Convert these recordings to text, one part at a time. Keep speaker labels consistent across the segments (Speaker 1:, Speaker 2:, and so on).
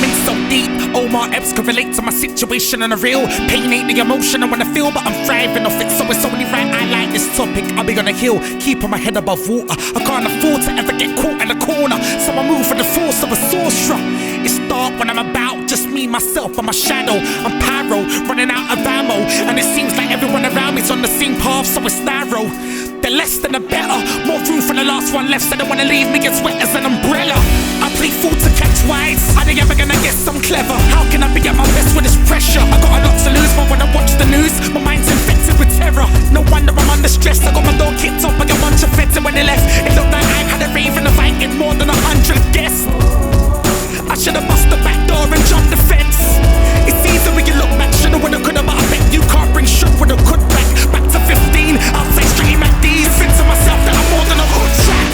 Speaker 1: I'm in so deep. Omar Epps can relate to my situation and a real pain ain't the emotion I wanna feel, but I'm thriving off it, so it's only right I like this topic. I'll be on a hill, keeping my head above water. I can't afford to ever get caught in a corner, so I move for the force of a sorcerer. It's dark when I'm about, just me, myself, and my shadow. I'm pyro, running out of ammo, and it seems like everyone around me's on the same path, so it's narrow. The less than the better, more room for the last one left, so they wanna leave me as wet as an umbrella. I play fool to catch wides, are they ever gonna guess I'm clever? How can I be at my best when it's pressure? I got a lot to lose, but when I watch the news, my mind's infected with terror. No wonder I'm under stress, I got my door kicked off by a bunch of feds, and when they left, it looked like I had a rave and invited more than 100 guests. I should've bust the back door and jumped the fence. It's easy when you look back, shoulda, woulda, coulda, but I bet you can't bring should, woulda, could back. Back to 15, I'll say straight Mac D's. Convince to myself that I'm more than a hood track.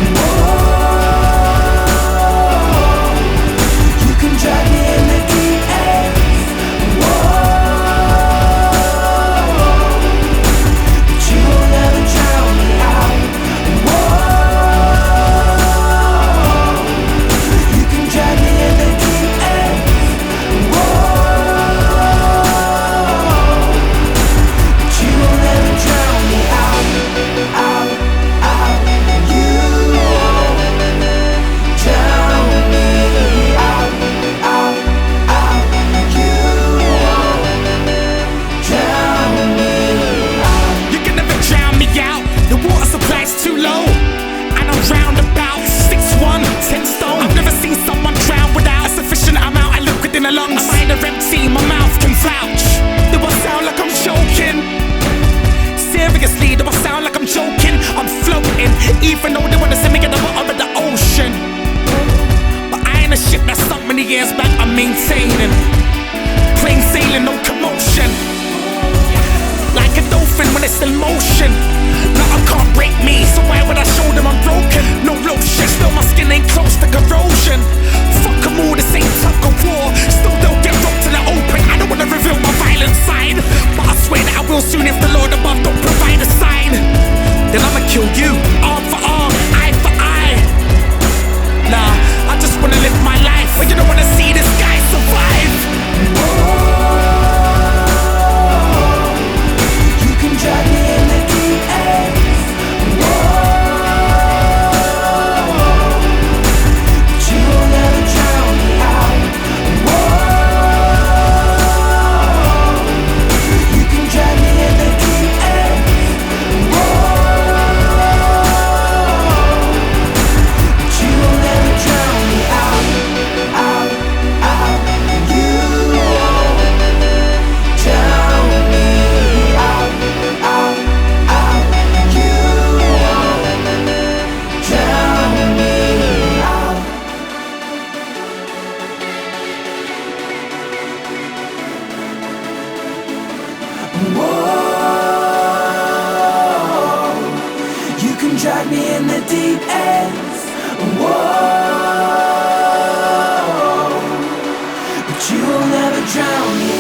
Speaker 2: You can drag me in the deep end. But you will never drown me out. You can drag me in the deep end. But you will never drown me out. You won't drown me out. You won't drown me out.
Speaker 1: You can never drown me out. The water supply's too low, and I'm round about 6'1", 10 stone. I've never seen someone drown without a sufficient amount of liquid in the lungs. I'm either empty, my mouth can vouch. Do I sound like I'm choking? Seriously, do I sound like I'm joking? I'm floating, even though they wanna send me at the bottom of the ocean. But I ain't a ship that's sunk many years back, I'm maintaining. Plain sailing, no commotion. Like a dolphin when it's in motion. Nothing can't break me, so why would I show them I'm broken? No lotion, still my skin ain't close to corrosion. Fuck 'em all, this ain't tug of war. Still they'll get rocked in the open. I don't wanna reveal my violent side, but I swear that I will soon if the Lord above don't provide a sign. Then I'ma kill you, arm for arm, eye for eye. Nah, I just wanna live my life, but you don't wanna see this guy survive.
Speaker 2: You can drag me in the deep end. But you will never drown me out. You can drag me in the deep end. But you will never drown me out. You won't drown me out. You won't drown me out. Whoa, you can drag me in the deep ends. Whoa, but you will never drown me